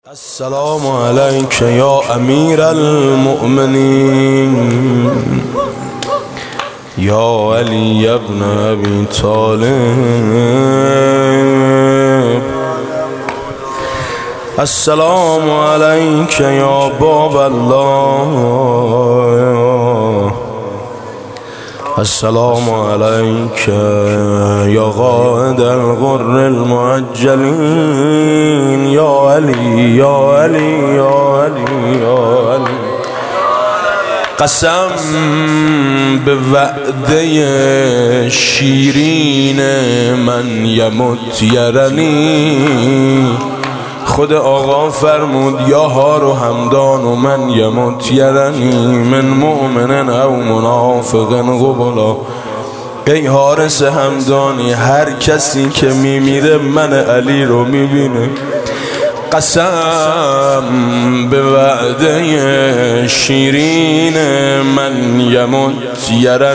السلام عليك يا أمير المؤمنين يا علي بن أبي طالب. السلام عليك يا باب الله. السلام عليك يا قائد الغر المعجلين يا علي يا علي يا علي يا علي. قسم به وعده شیرین من یمت یرنی. خود آقا فرمود یا هارو همدان و من یمت یرنی من مؤمن او منافق قبلا. ای حارس همدانی هر کسی که میمیره من علی رو میبینه. قسم به وعده شیرین من یمت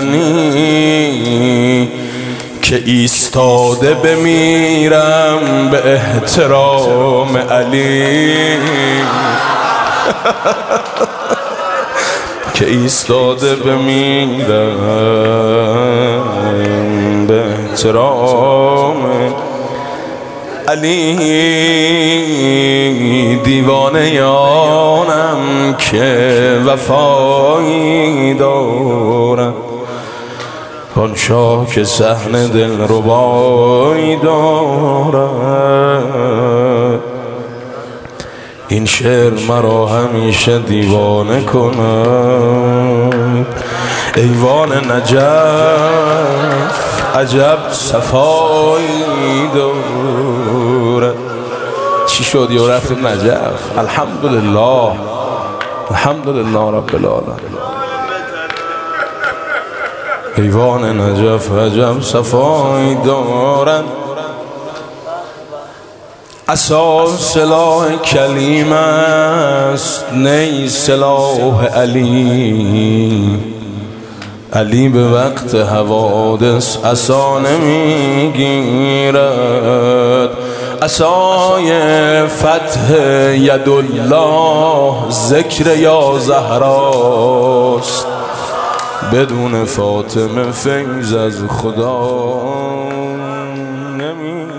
یرنی که ایستاده بمیرم به احترام علی. که ایستاده بمیرم به احترام علی. دیوانه یانم که وفایی دارم، آن شاه که صحن دلربایی دارد. این شعر مرا همیشه دیوانه کند. ایوان نجف عجب صفایی دارد. چی شد یا رفتیم نجف؟ الحمدلله الحمدلله رب العالمین. ایوان نجف عجب صفایی دارد. عصا سلاح کلیم است نی سلاح علی. علی به وقت حوادث عصا نمیگیرد. عصای فتح یدالله ذکر یا زهراست. بدون فاطمه فیض از خدا نمی